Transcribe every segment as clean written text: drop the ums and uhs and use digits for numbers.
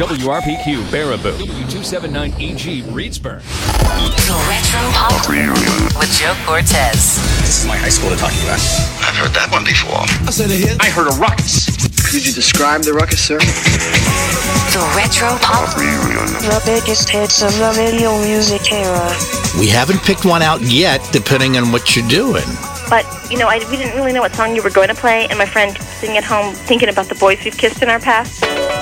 WRPQ Baraboo, W279EG Reedsburg. The Retro Pop with Joe Cortez. This is my high school they're talking about. I've heard that one before. I said a hit. I heard a ruckus. Could you describe the ruckus, sir? The Retro Pop. The biggest hits of the video music era. We haven't picked one out yet, depending on what you're doing. But, we didn't really know what song you were going to play, and my friend sitting at home thinking about the boys we've kissed in our past.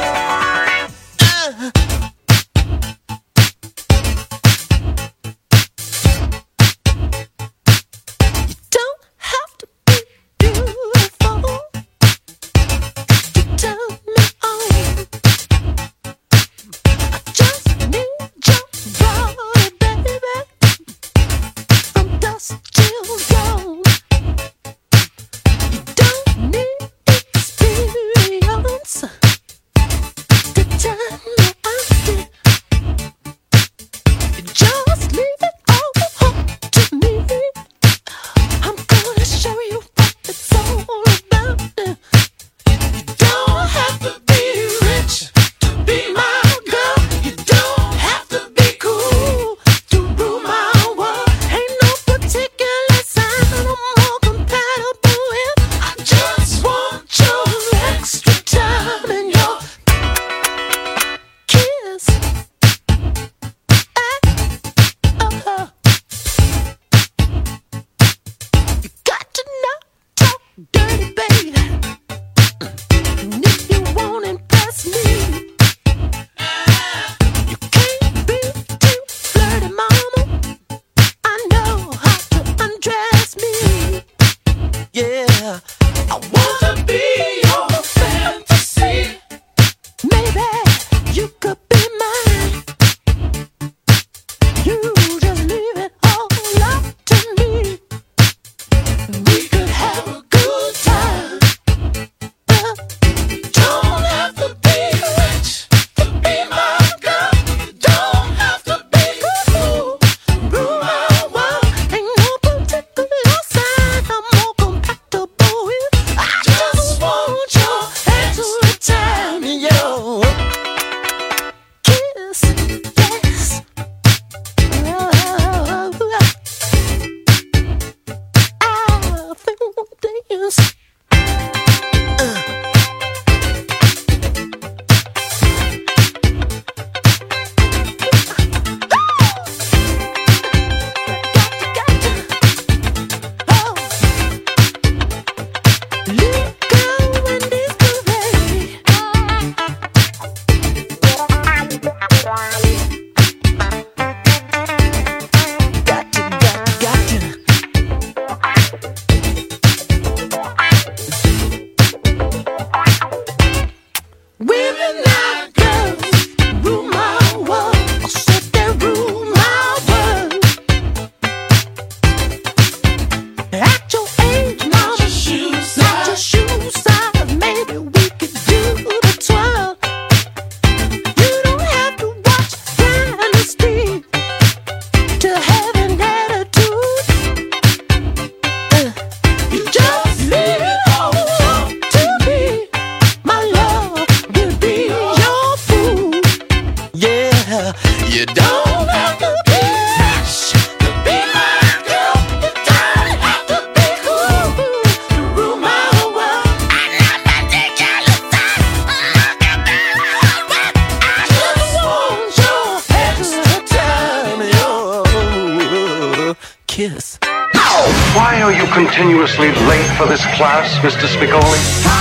Why are you continuously late for this class, Mr. Spicoli?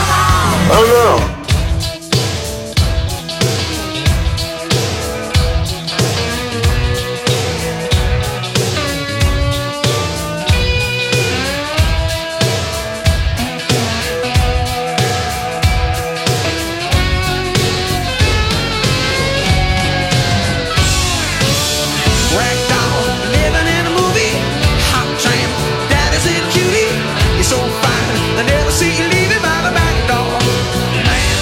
Oh, no. So fine, I never see you leaving by the back door. Man,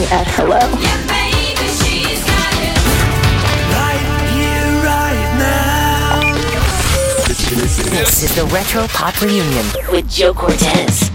at hello. This is the Retro Pop Reunion with Joe Cortez.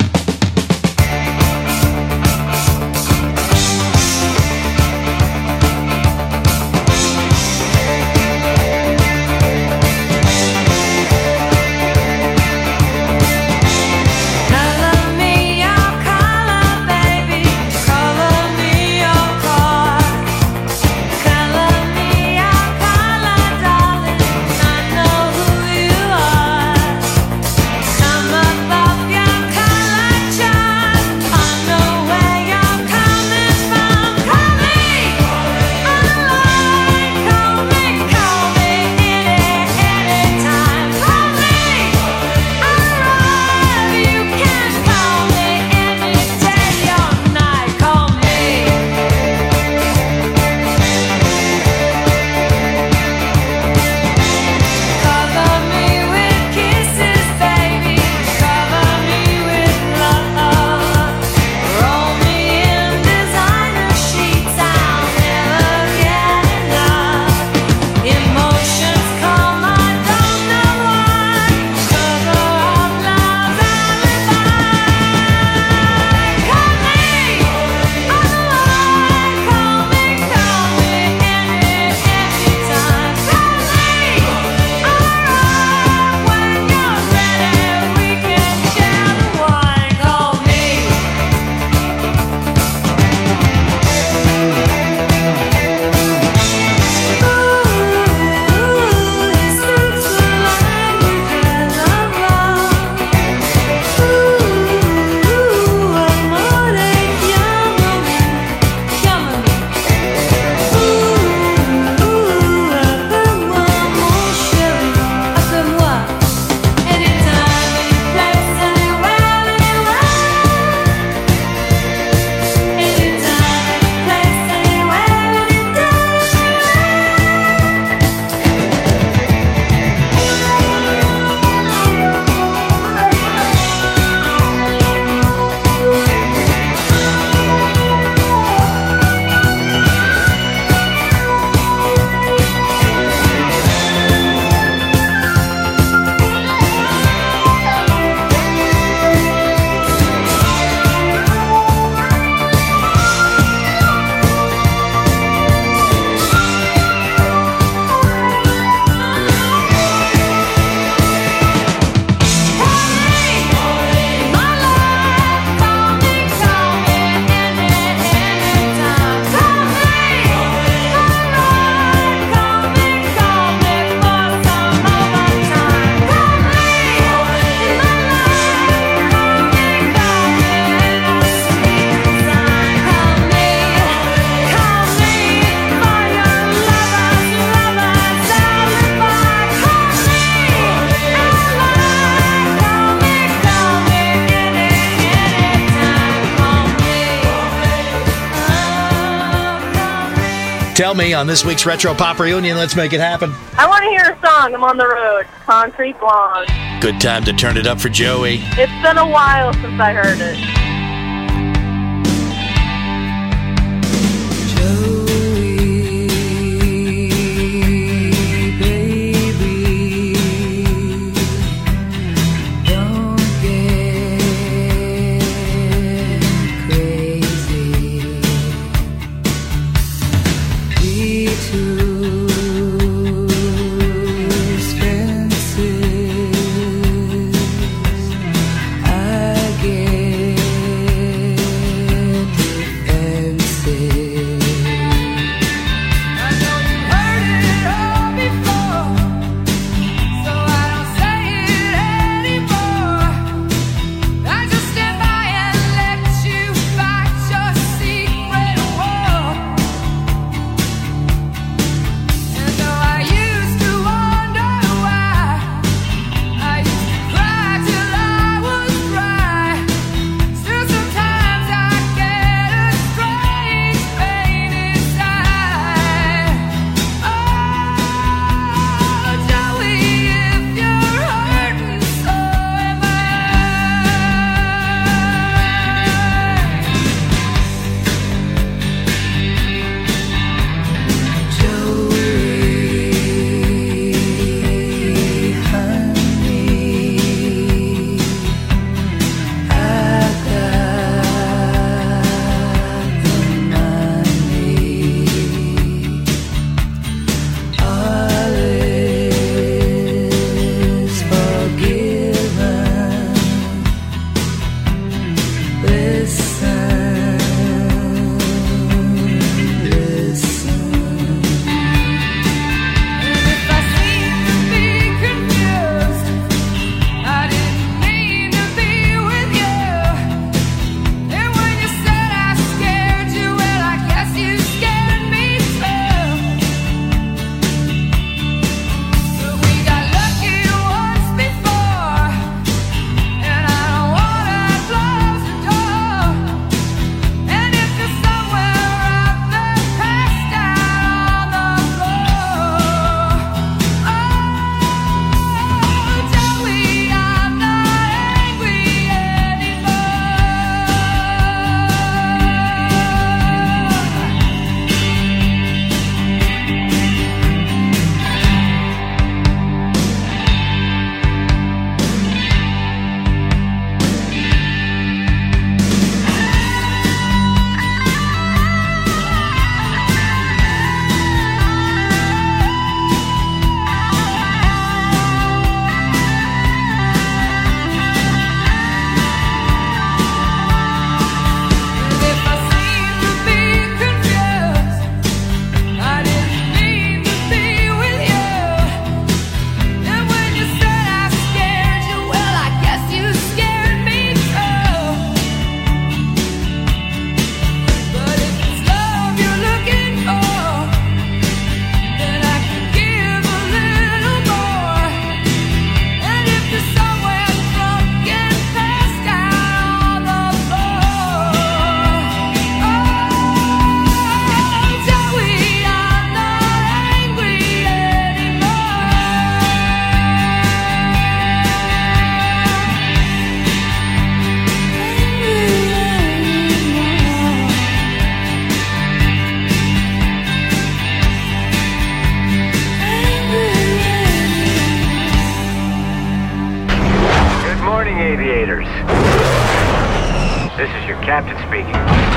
Tell me on this week's Retro Pop Reunion, let's make it happen. I want to hear a song. I'm on the road. Concrete Blonde. Good time to turn it up for Joey. It's been a while since I heard it. I guess Captain speaking.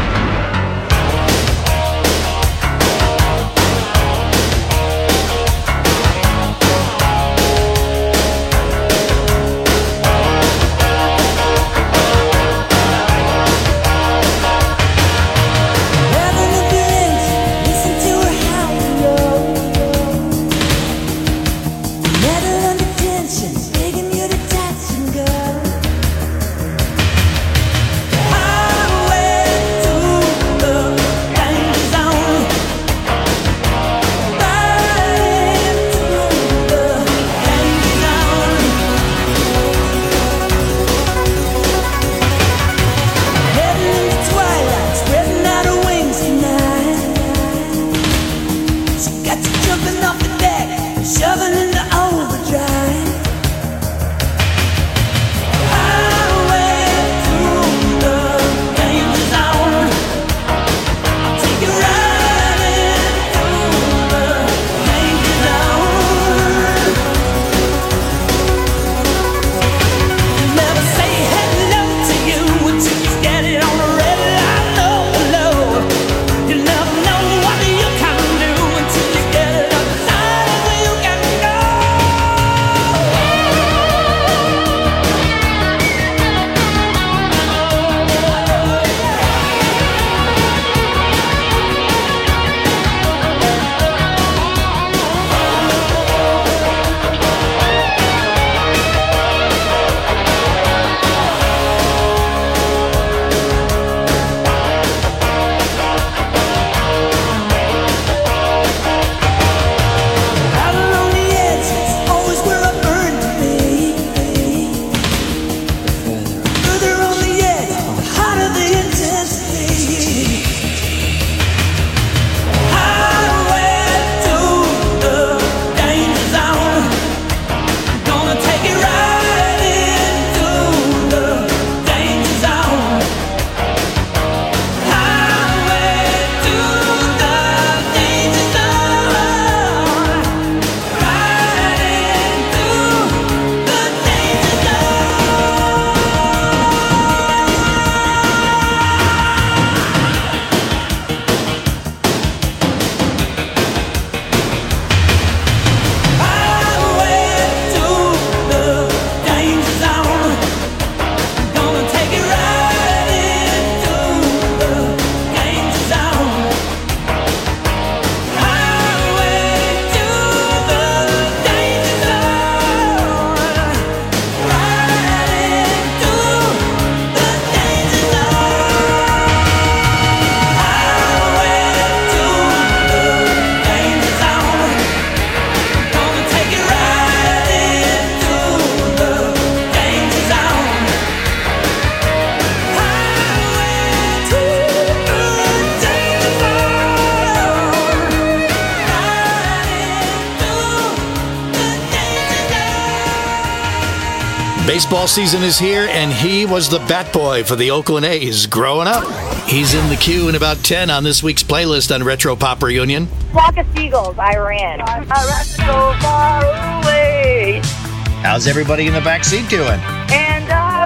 Baseball season is here, and he was the bat boy for the Oakland A's growing up. He's in the queue in about 10 on this week's playlist on Retro Pop Reunion. Flock of seagulls, I ran. I ran so far away. How's everybody in the back seat doing? And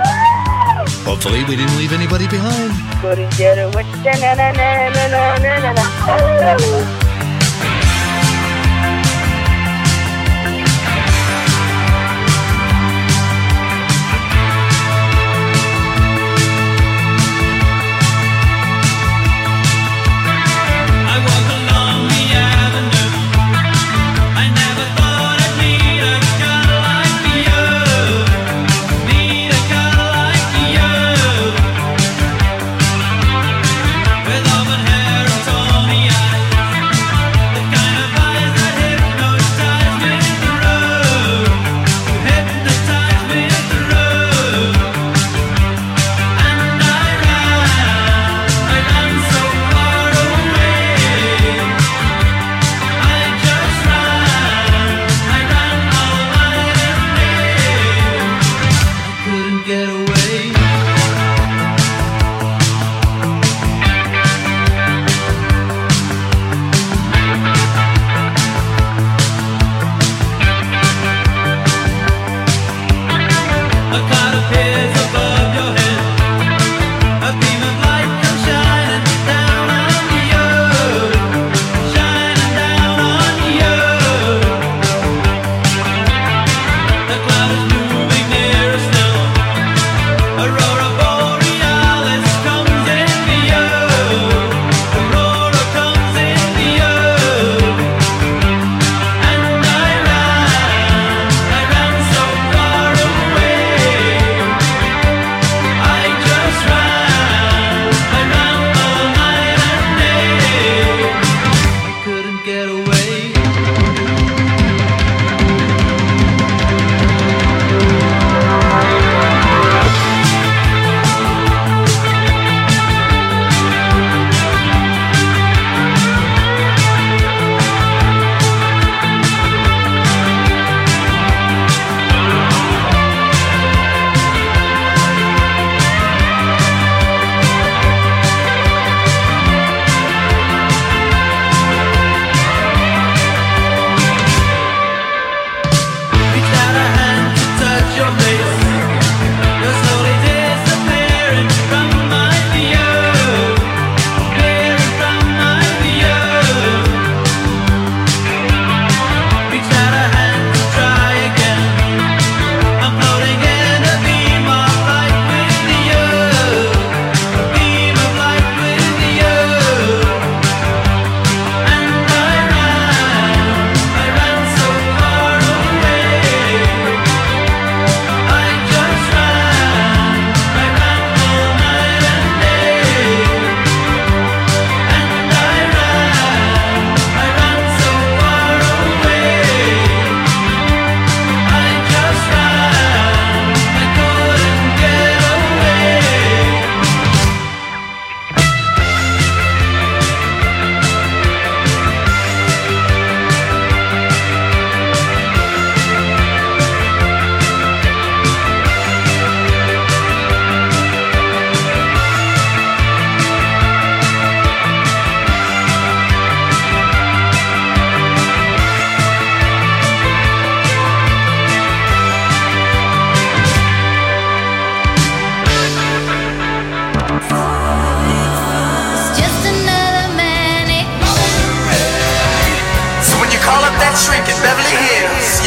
hopefully we didn't leave anybody behind. Couldn't get away. With auburn hair and tawny eyes.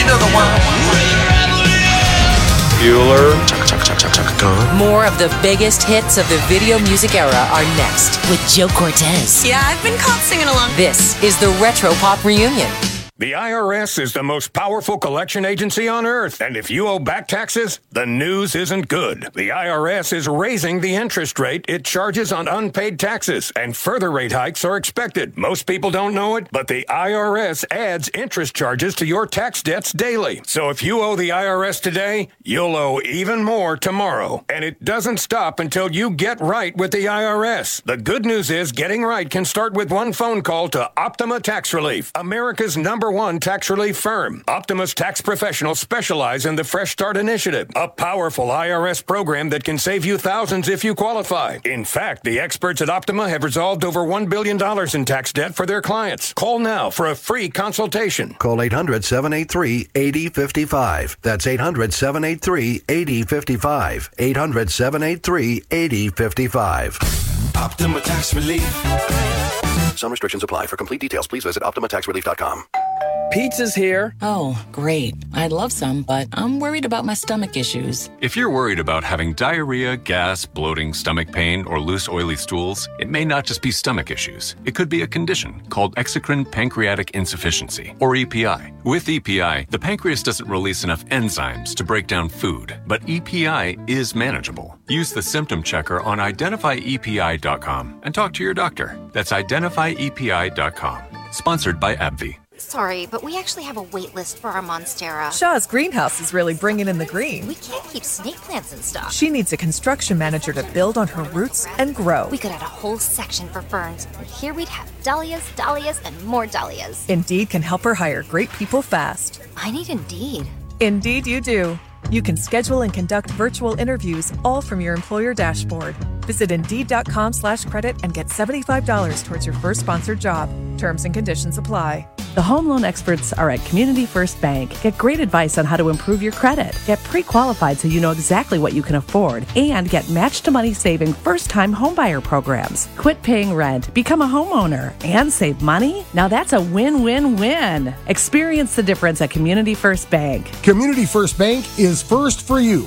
You know the one. Bueller. More of the biggest hits of the video music era are next with Joe Cortez. Yeah, I've been caught singing along. This is the Retro Pop Reunion. The IRS is the most powerful collection agency on earth, and if you owe back taxes, the news isn't good. The IRS is raising the interest rate it charges on unpaid taxes, and further rate hikes are expected. Most people don't know it, but the IRS adds interest charges to your tax debts daily. So if you owe the IRS today, you'll owe even more tomorrow. And it doesn't stop until you get right with the IRS. The good news is getting right can start with one phone call to Optima Tax Relief, America's #1 tax relief firm. Optima's tax professionals specialize in the Fresh Start Initiative, a powerful IRS program that can save you thousands if you qualify. In fact, the experts at Optima have resolved over $1 billion in tax debt for their clients. Call now for a free consultation. Call 800-783-8055. That's 800-783-8055. 800-783-8055. Optima Tax Relief. Some restrictions apply. For complete details, please visit OptimaTaxRelief.com. Pizza's here. Oh, great. I'd love some, but I'm worried about my stomach issues. If you're worried about having diarrhea, gas, bloating, stomach pain, or loose, oily stools, it may not just be stomach issues. It could be a condition called exocrine pancreatic insufficiency, or EPI. With EPI, the pancreas doesn't release enough enzymes to break down food, but EPI is manageable. Use the symptom checker on identifyepi.com and talk to your doctor. That's identifyepi.com. Sponsored by AbbVie. Sorry, but we actually have a wait list for our Monstera. Shaw's greenhouse is really bringing in the green. We can't keep snake plants in stock. She needs a construction manager to build on her roots and grow. We could add a whole section for ferns, and here we'd have dahlias, dahlias, and more dahlias. Indeed can help her hire great people fast. I need Indeed. Indeed you do. You can schedule and conduct virtual interviews all from your employer dashboard. Visit Indeed.com/credit and get $75 towards your first sponsored job. Terms and conditions apply. The home loan experts are at Community First Bank. Get great advice on how to improve your credit. Get pre-qualified so you know exactly what you can afford. And get match-to-money saving first-time homebuyer programs. Quit paying rent, become a homeowner, and save money? Now that's a win-win-win. Experience the difference at Community First Bank. Community First Bank is first for you.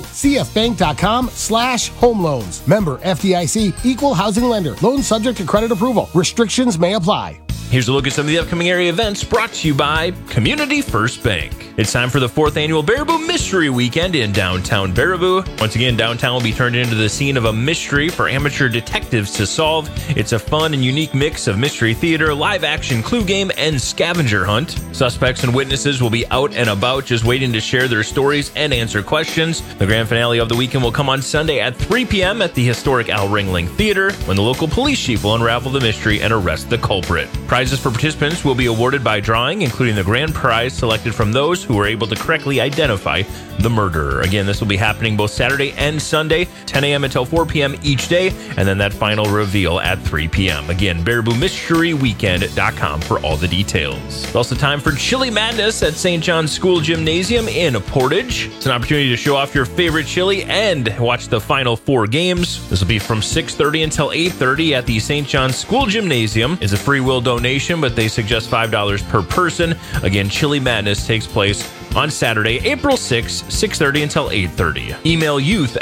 CFbank.com/home loans. Member FDIC, equal housing lender. Loan subject to credit approval. Restrictions may apply. Here's a look at some of the upcoming area events brought to you by Community First Bank. It's time for the 4th annual Baraboo Mystery Weekend in downtown Baraboo. Once again, downtown will be turned into the scene of a mystery for amateur detectives to solve. It's a fun and unique mix of mystery theater, live action clue game, and scavenger hunt. Suspects and witnesses will be out and about just waiting to share their stories and answer questions. The grand finale of the weekend will come on Sunday at 3 p.m. at the historic Al Ringling Theater, when the local police chief will unravel the mystery and arrest the culprit. Prizes for participants will be awarded by drawing, including the grand prize selected from those who were able to correctly identify the murderer. Again, this will be happening both Saturday and Sunday, 10 a.m. until 4 p.m. each day, and then that final reveal at 3 p.m. Again, BarabooMysteryWeekend.com for all the details. It's also time for Chili Madness at St. John's School Gymnasium in Portage. It's an opportunity to show off your favorite chili and watch the final 4 games. This will be from 6:30 until 8:30 at the St. John's School Gymnasium. It's a free will donation, but they suggest $5 per person. Again, Chili Madness takes place on Saturday, April 6th, 6:30 until 8:30. Email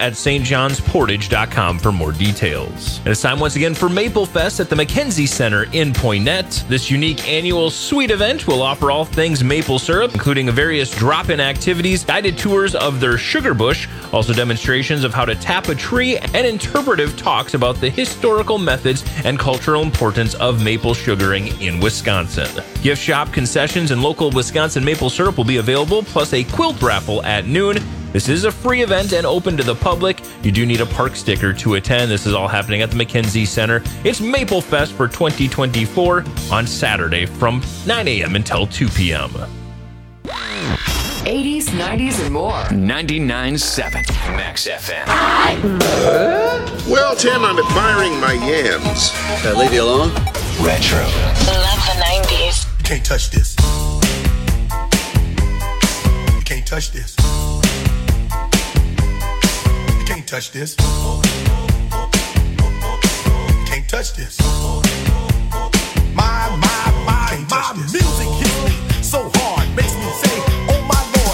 youth@stjohnsportage.com for more details. And it's time once again for Maple Fest at the McKenzie Center in Poynette. This unique annual sweet event will offer all things maple syrup, including various drop-in activities, guided tours of their sugar bush, also demonstrations of how to tap a tree, and interpretive talks about the historical methods and cultural importance of maple sugaring in Wisconsin. Gift shop, concessions, and local Wisconsin maple syrup will be available, plus a quilt raffle at noon. This is a free event and open to the public. You do need a park sticker to attend. This is all happening at the McKenzie Center. It's Maple Fest for 2024 on Saturday from 9 a.m. until 2 p.m. 80s, 90s, and more. 99.7 Max FM. Well, Tim, I'm admiring my yams. Can I leave you alone? Retro. Love the 90s. You can't touch this. You can't touch this. You can't touch this. You can't touch this. My music hits me so hard, makes me say, oh my Lord.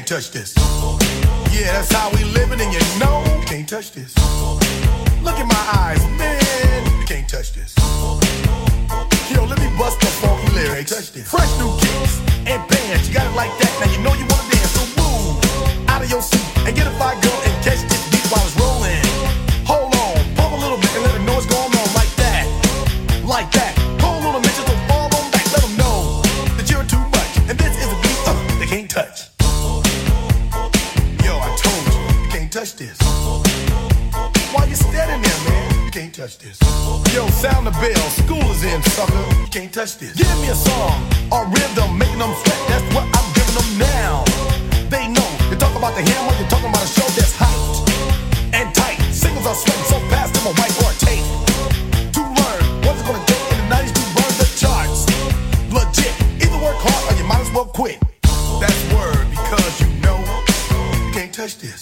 touch this. Yeah, that's how we living, and you know you can't touch this. Look in my eyes, man, you can't touch this. Yo, let me bust the funky lyrics. Fresh new kicks and bands, you got it like that. Now you know you wanna dance, so move out of your seat and get a fire girl and catch this beat while it's rolling. Hold on, pump a little bit and let them know what's going on like that, like that. Pull a little bit, just don't fall on back. Let them know that you're too much, and this is a beat they can't touch. Yo, I told you, you can't touch this. Why you standing there, man? You can't touch this. Yo, sound the bell, school is in, sucker. You can't touch this. Give me a song, a rhythm, making them sweat. That's what I'm giving them now. They know, you talk about the hammer, you're talking about a show that's hot and tight. Singles are sweating so fast, them a white or a tape. To learn what's it gonna take in the 90s to burn the charts. Legit, either work hard or you might as well quit. That's word, because you know you can't touch this.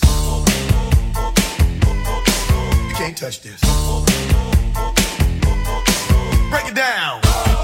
You can't touch this. Break it down.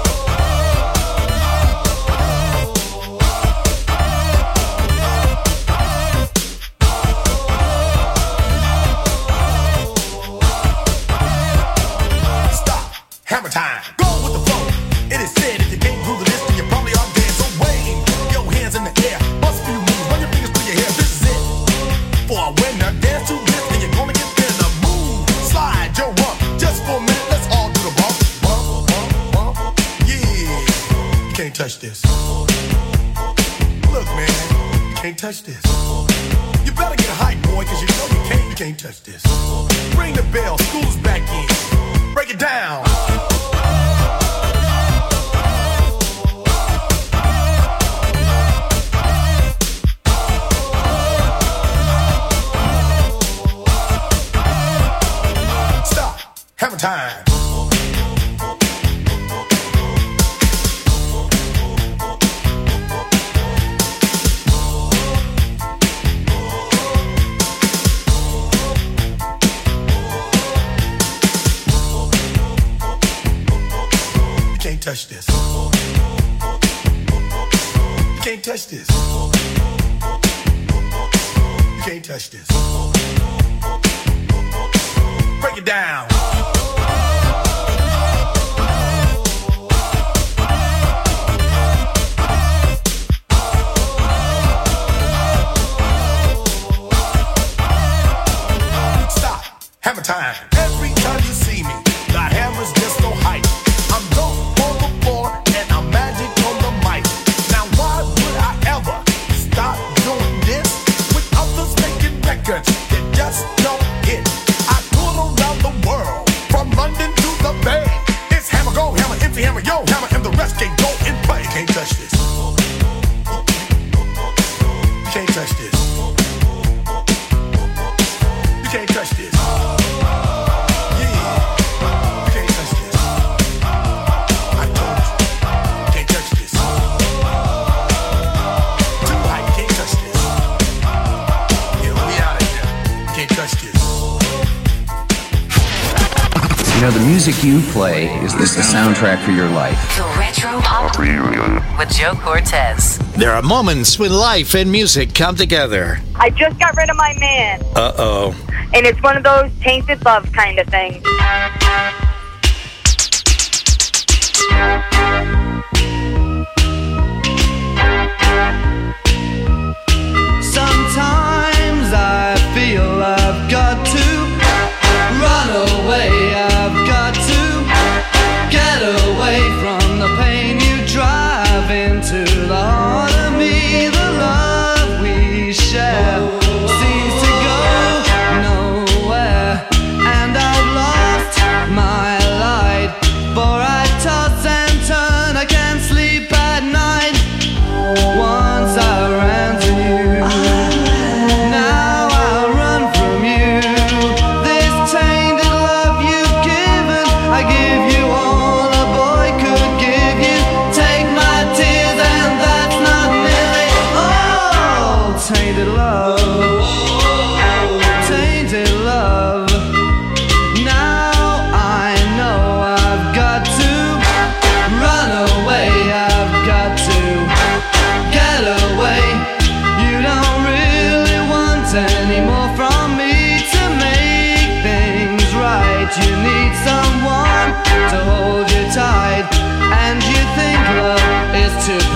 Hammer time. Go with the flow. It is said if you can't groove to this, then you probably are dead. So wave your hands in the air. Bust a few moves. Run your fingers through your hair. This is it. For a winner, dance to this, and you're gonna get there. The move, slide your rump. Just for a minute, let's all do the bump. Bump, bump, bump. Yeah. You can't touch this. Look, man. You can't touch this. You better get hype, boy, cause you know you can't touch this. Ring the bell. School's back in. Break it down. Stop. Hammer time. Touch this. You can't touch this. You can't touch this. Break it down. Stop. Hammer time. Every time you see me, the hammer's just so hype. I'm dope. And I'm magic on the mic. Now why would I ever stop doing this with others making records that just don't hit? I tour around the world, from London to the Bay. It's hammer, go hammer, empty hammer, yo hammer, and the rest can go and play. You can't touch this. You can't touch this. You can't touch this. You know, the music you play is the soundtrack for your life. The Retro Pop Reunion with Joe Cortez. There are moments when life and music come together. I just got rid of my man. Uh-oh. And it's one of those tainted love kind of things. Sometimes I feel I've got to run away. I've got to get away from the pain you drive into the heart of me. The love we share seems to go nowhere, and I've lost my light, for I toss and turn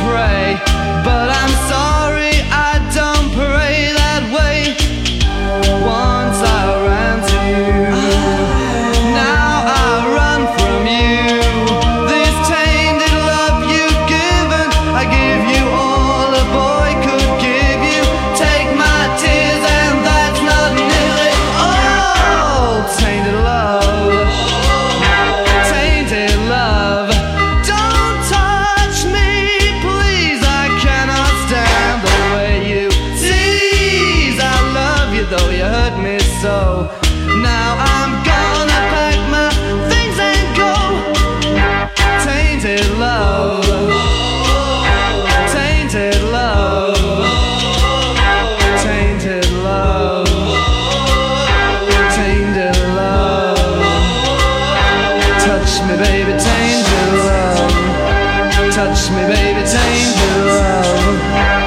pray, but I'm sorry I don't pray that way. Once I ran to you, now I run from you. This tainted love you've given, I give you all a boy could give you. Take my tears and that's not nearly all. Tainted love, tainted love. Don't touch me, please, I cannot stand the way you tease. I love you though you hurt me so. Now I'm gonna pack my things and go. Tainted love, tainted love, tainted love, tainted love. Touch me baby, tainted love. Touch me baby, tainted love.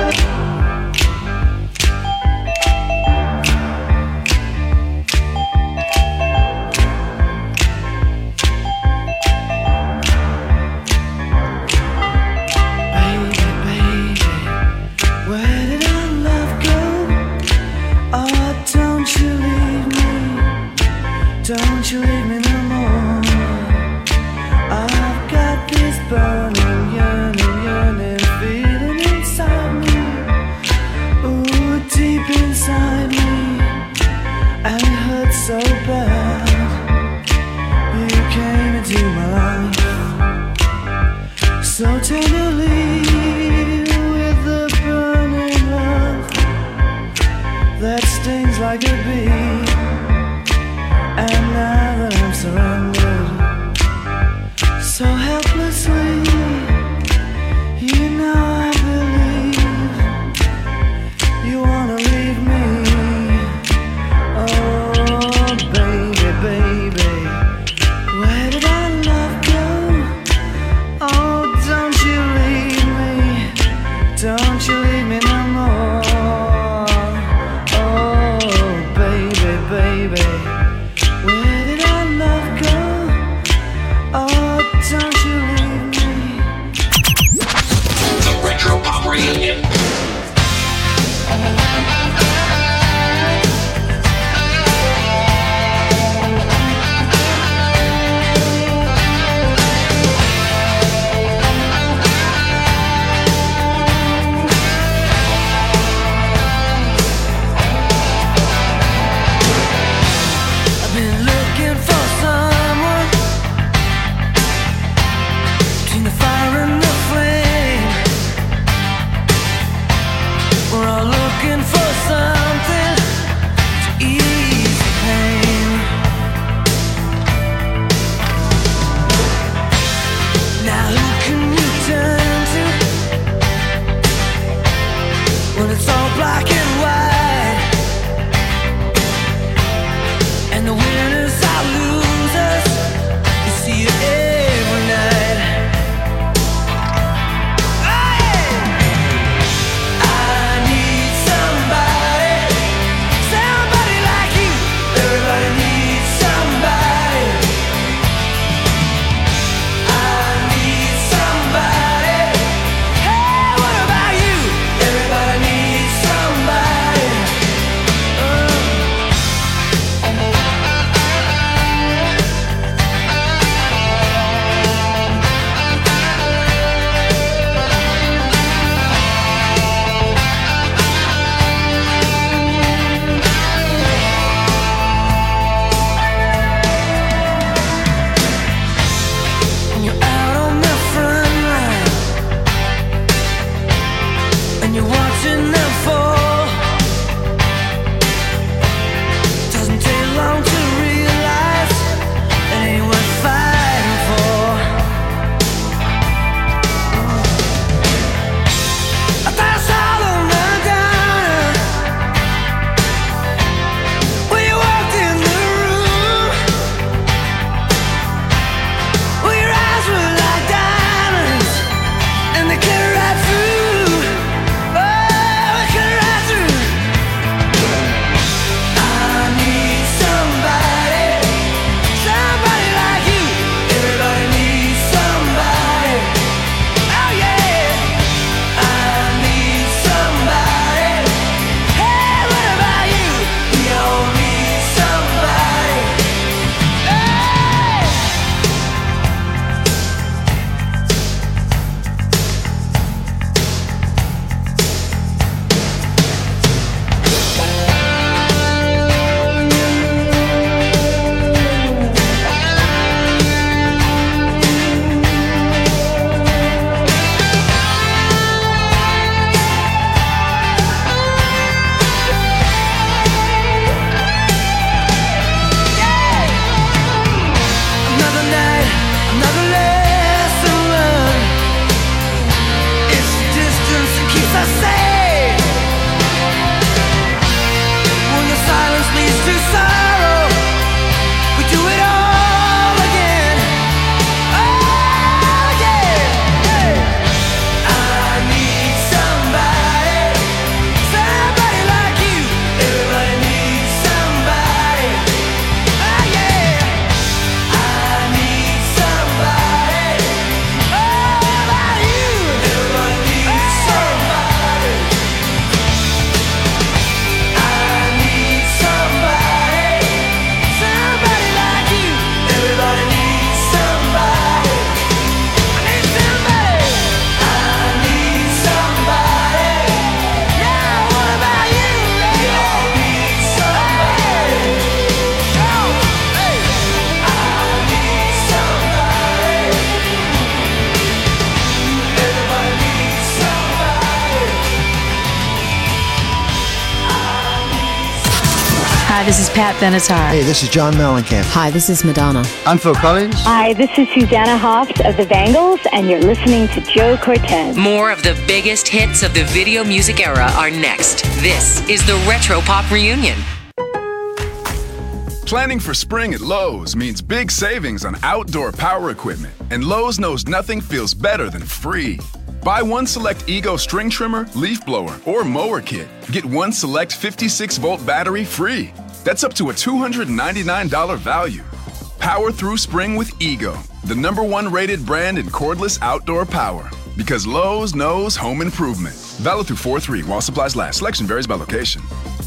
Where did our love go? Oh, don't you leave me. Don't you leave me no more. I've got this burning, yearning feeling inside me. Ooh, deep inside me. And it hurts so bad. You came into my life so tenderly. That stings like a bee. And now that I'm surrounded so helplessly, you know I believe you wanna leave me. Oh baby, baby, where did our love go? Oh, don't you leave me. Don't you leave me no more. Baby, where did our love go? Oh, don't you leave me. The Retro Pop Reunion. Oh, Hi, this is Pat Benatar. Hey, this is John Mellencamp. Hi, this is Madonna. I'm Phil Collins. Hi, this is Susanna Hoffs of the Bangles, and you're listening to Joe Cortez. More of the biggest hits of the video music era are next. This is the Retro Pop Reunion. Planning for spring at Lowe's means big savings on outdoor power equipment, and Lowe's knows nothing feels better than free. Buy one select Ego string trimmer, leaf blower, or mower kit. Get one select 56-volt battery free. That's up to a $299 value. Power through spring with Ego, the #1 rated brand in cordless outdoor power. Because Lowe's knows home improvement. Valid through 4/3 while supplies last. Selection varies by location.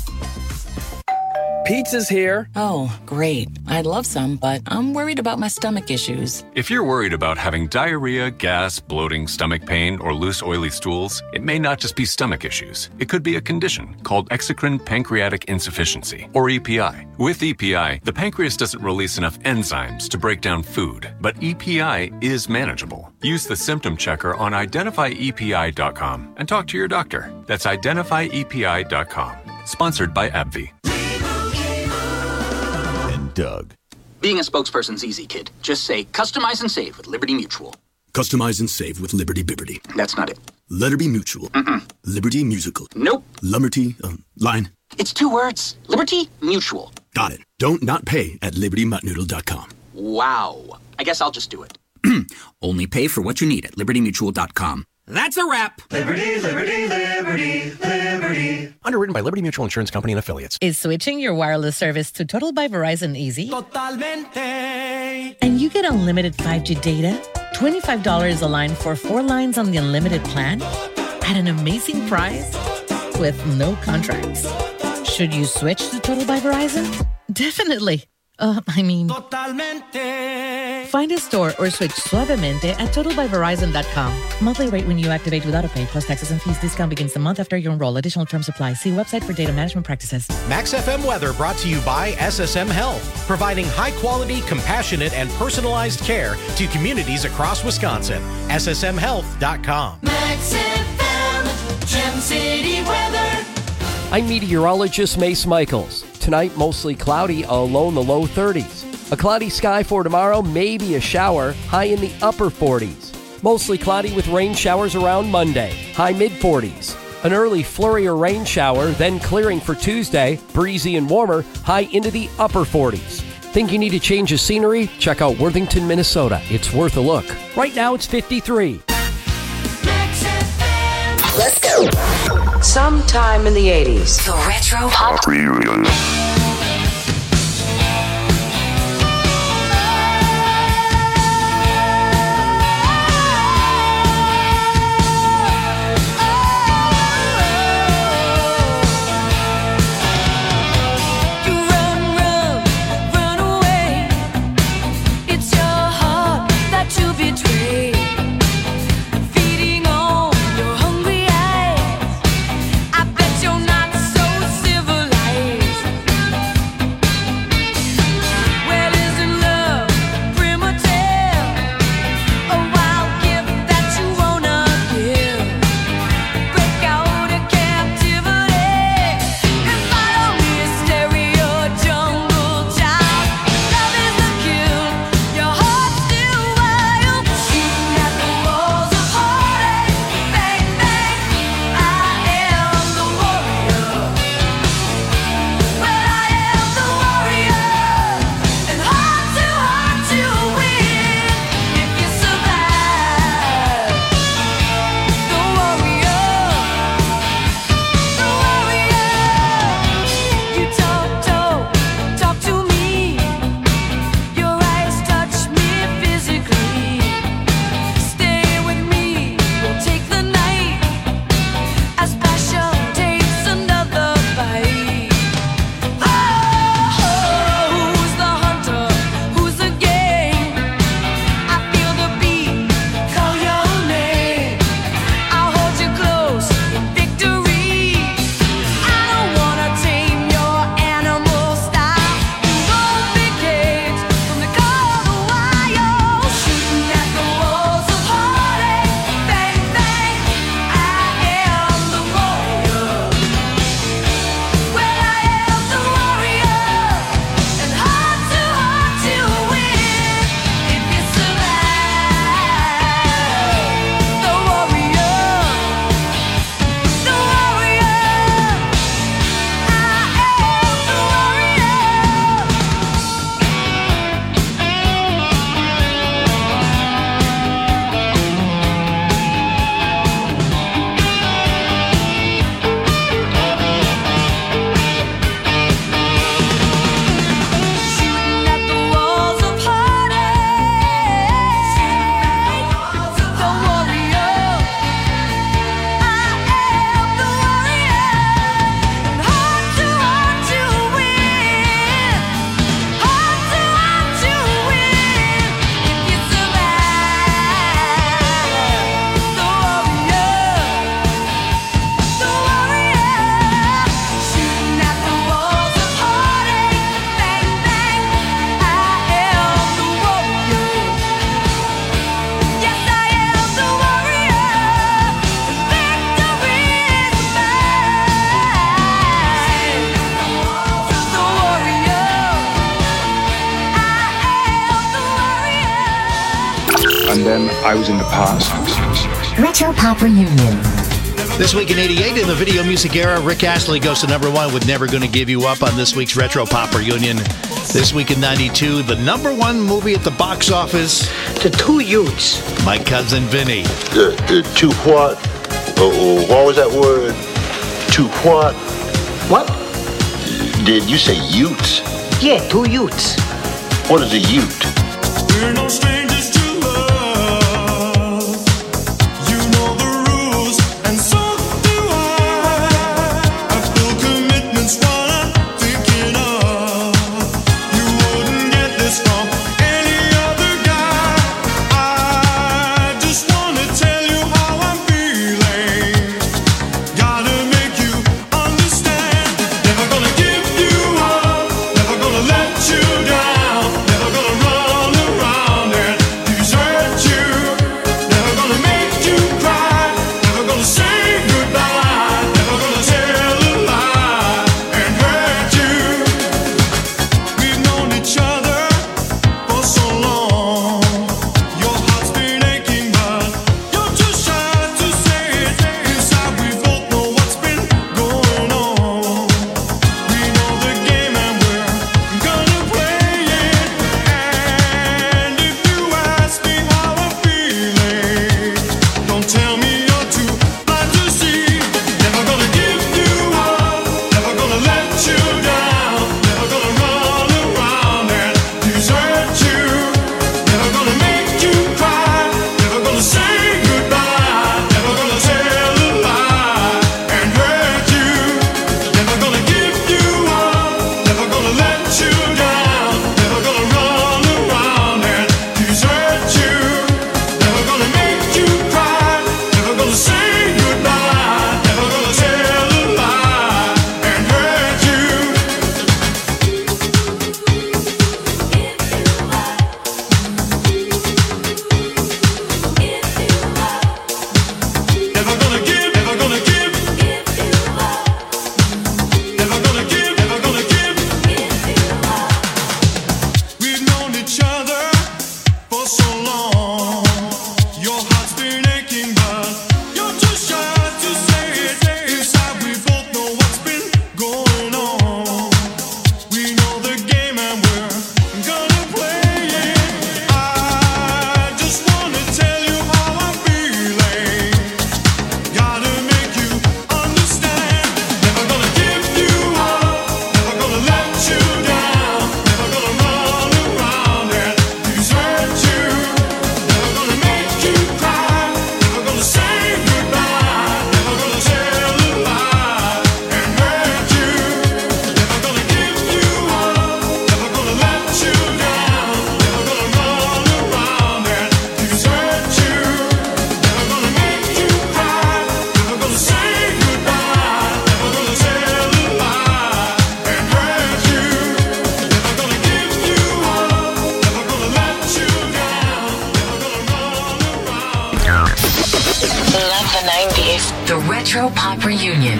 Pizza's here. Oh, great. I'd love some, but I'm worried about my stomach issues. If you're worried about having diarrhea, gas, bloating, stomach pain, or loose, oily stools, it may not just be stomach issues. It could be a condition called exocrine pancreatic insufficiency, or EPI. With EPI, the pancreas doesn't release enough enzymes to break down food, but EPI is manageable. Use the symptom checker on identifyepi.com and talk to your doctor. That's identifyepi.com. Sponsored by AbbVie. Doug. Being a spokesperson's easy, kid. Just say, customize and save with Liberty Mutual. Customize and save with Liberty Bibberty. That's not it. Liberty Mutual. Liberty Musical. Nope. Lumberty, line. It's 2 words. Liberty Mutual. Got it. Don't not pay at libertymuttnoodle.com. Wow. I guess I'll just do it. Only pay for what you need at libertymutual.com. That's a wrap. Liberty, liberty, liberty, liberty. Underwritten by Liberty Mutual Insurance Company and Affiliates. Is switching your wireless service to Total by Verizon easy? Totalmente. And you get unlimited 5G data, $25 a line for 4 lines on the unlimited plan, at an amazing price, with no contracts. Should you switch to Total by Verizon? Definitely. Totalmente. Find a store or switch suavemente at totalbyverizon.com. Monthly rate when you activate without a pay, plus taxes and fees. Discount begins the month after you enroll. Additional terms apply. See website for data management practices. Max FM weather brought to you by SSM Health, providing high-quality, compassionate, and personalized care to communities across Wisconsin. SSMHealth.com. Max FM, Gem City weather. I'm meteorologist Mace Michaels. Tonight, mostly cloudy, a low in the low 30s. A cloudy sky for tomorrow, maybe a shower, high in the upper 40s. Mostly cloudy with rain showers around Monday, high mid-40s. An early flurry or rain shower, then clearing for Tuesday, breezy and warmer, high into the upper 40s. Think you need a change of scenery? Check out Worthington, Minnesota. It's worth a look. Right now, it's 53. Let's go. Sometime in the 80s. The Retro Pop Reunion. I bet you're not so civilized. I was in the past. Retro Pop Reunion. This week in 88, in the video music era, Rick Astley goes to number 1 with Never Gonna Give You Up on this week's Retro Pop Reunion. This week in 92, the number 1 movie at the box office. The Two Youths. My Cousin Vinny. The two what? What was that word? Two what? What? Did you say Utes? Yeah, Two Youths. What is a Ute? We're no strangers to love. You know the rules, and so do I. I feel commitment's what I'm thinking of. You wouldn't get this from any other guy. I just wanna tell you how I'm feeling. Gotta make you understand. Never gonna give you up. Never gonna let you down. Never gonna run around and desert you. Never gonna make you cry. Never gonna say goodbye. Never gonna tell a lie and hurt you. We've known each other for so long. Your heart's been aching, but you're too shy to say it. Inside we both know what's been going on. We know the game and we're gonna play it. And if you ask me how I'm feeling, don't tell me you're too blind to see. Never gonna give you up. Never gonna let you down. Never gonna run around and desert you. Never gonna make you cry. Never gonna say goodbye. Never gonna tell a lie and hurt you. Never gonna give you up. Never gonna let you down. Never gonna run around and desert you. Never gonna make you cry. Never gonna say goodbye. Never gonna tell a lie and hurt you. Never gonna give, never gonna give. Never gonna give, never gonna give. We've known each other for so long. Your heart's been aching, but you're too shy to say it. Inside we both know what's been going on. We know the game and we're gonna play it. I just wanna tell you how I'm feeling. Gotta make you understand. Never gonna give you up. Never gonna let you down. Never gonna run around and desert you. Never gonna make you cry. Never gonna say goodbye. Never gonna tell a lie and hurt you. Never gonna give you up. Never gonna let you down. Never gonna run around and desert you. Never gonna make you cry. Never gonna say goodbye. Never gonna tell a lie and hurt you. Never gonna give you up. Never gonna let you down. Never gonna run around. Love the 90s. The Retro Pop Reunion.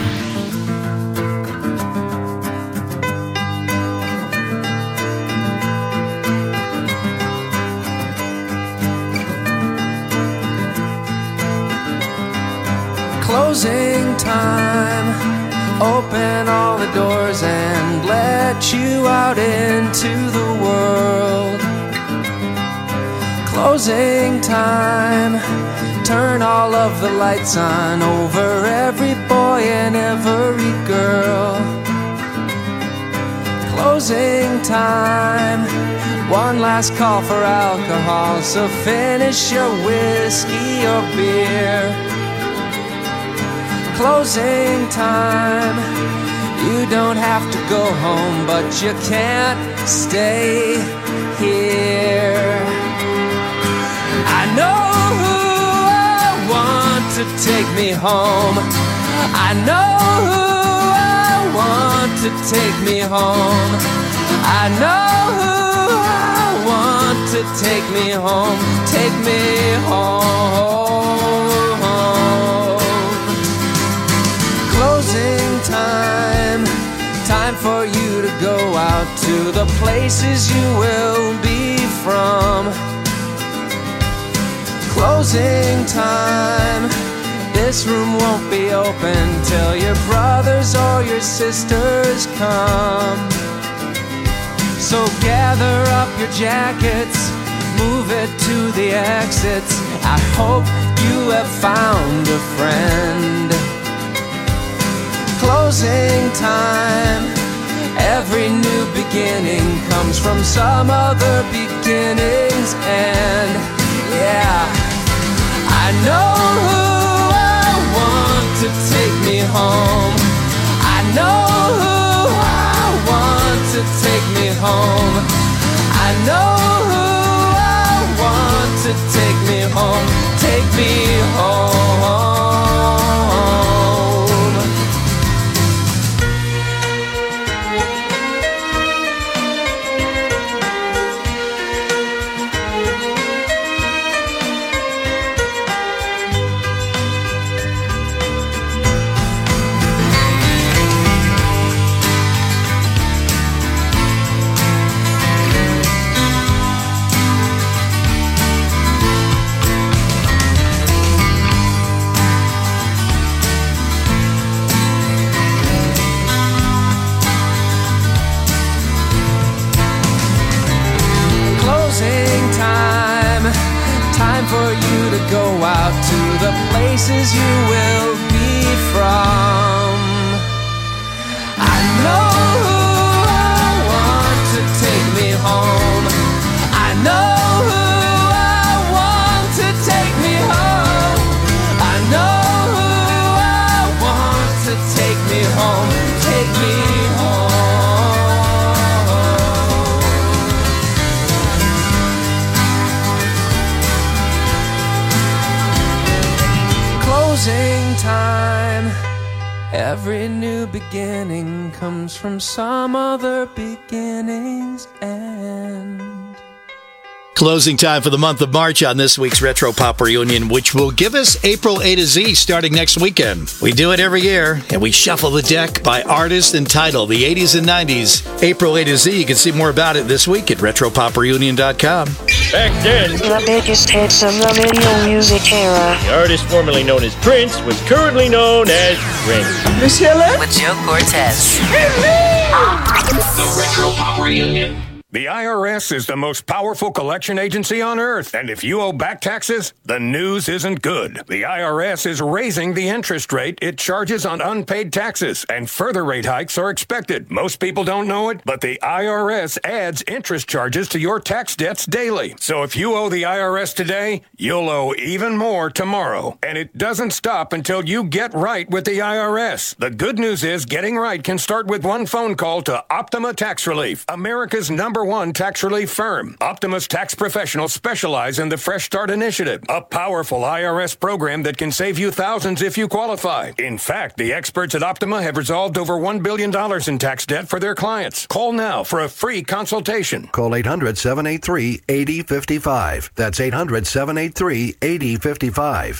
Closing time. Open all the doors and let you out into the world. Closing time. Turn all of the lights on over every boy and every girl. Closing time. One last call for alcohol, so finish your whiskey or beer. Closing time. You don't have to go home, but you can't stay here. I know who I want to take me home. I know who I want to take me home. I know who I want to take me home. Take me home. Closing time. Time for you to go out to the places you will be from. Closing time. This room won't be open till your brothers or your sisters come. So gather up your jackets, move it to the exits. I hope you have found a friend. Closing time. Every new beginning comes from some other beginning's end. Yeah, I know who I want to take me home. I know who I want to take me home. I know who I want to take me home. Take me home. Time for you to go out to the places you will be from. I know who I want to take me home. I know who I want to take me home. I know who I want to take me home. Take me home. Closing time. Every new beginning comes from some other beginning's end. Closing time for the month of March on this week's Retro Pop Reunion, which will give us April A to Z starting next weekend. We do it every year, and we shuffle the deck by artist and title, the 80s and 90s. April A to Z, you can see more about it this week at RetroPopReunion.com. Back then, the biggest hits of the video music era. the artist formerly known as Prince was currently known as Prince. Miss Helen? With Joe Cortez. The Retro Pop Reunion. The IRS is the most powerful collection agency on earth, and if you owe back taxes, the news isn't good. The IRS is raising the interest rate it charges on unpaid taxes, and further rate hikes are expected. Most people don't know it, but the IRS adds interest charges to your tax debts daily. So if you owe the IRS today, you'll owe even more tomorrow. And it doesn't stop until you get right with the IRS. The good news is getting right can start with one phone call to Optima Tax Relief, America's #1 tax relief firm. Optima's tax professionals specialize in the Fresh Start Initiative, a powerful IRS program that can save you thousands if you qualify. In fact, the experts at Optima have resolved over $1 billion in tax debt for their clients. Call now for a free consultation. Call 800-783-8055. That's 800-783-8055.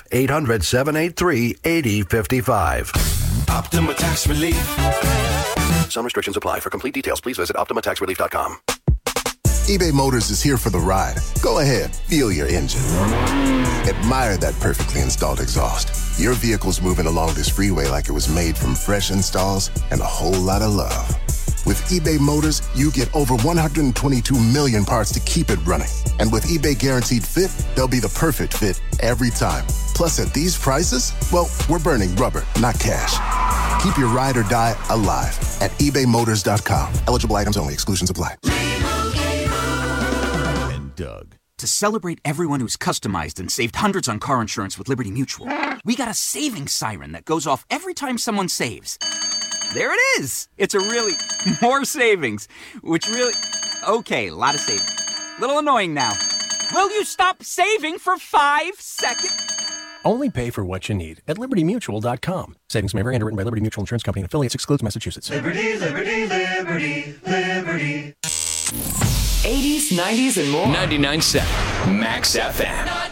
800-783-8055. Optima Tax Relief. Some restrictions apply. For complete details, please visit OptimaTaxRelief.com. eBay Motors is here for the ride. Go ahead, feel your engine. Admire that perfectly installed exhaust. Your vehicle's moving along this freeway like it was made from fresh installs and a whole lot of love. With eBay Motors, you get over 122 million parts to keep it running. And with eBay Guaranteed Fit, they'll be the perfect fit every time. Plus, at these prices, well, we're burning rubber, not cash. Keep your ride or die alive at ebaymotors.com. Eligible items only. Exclusions apply. Doug. To celebrate everyone who's customized and saved hundreds on car insurance with Liberty Mutual, we got a savings siren that goes off every time someone saves. There it is! It's a really more savings, which really... Okay, a lot of savings. Little annoying now. Will you stop saving for 5 seconds? Only pay for what you need at LibertyMutual.com. Savings may vary. Underwritten by Liberty Mutual Insurance Company and affiliates. Excludes Massachusetts. Liberty, liberty, liberty, liberty. 80s, 90s, and more. 99.7 Max FM.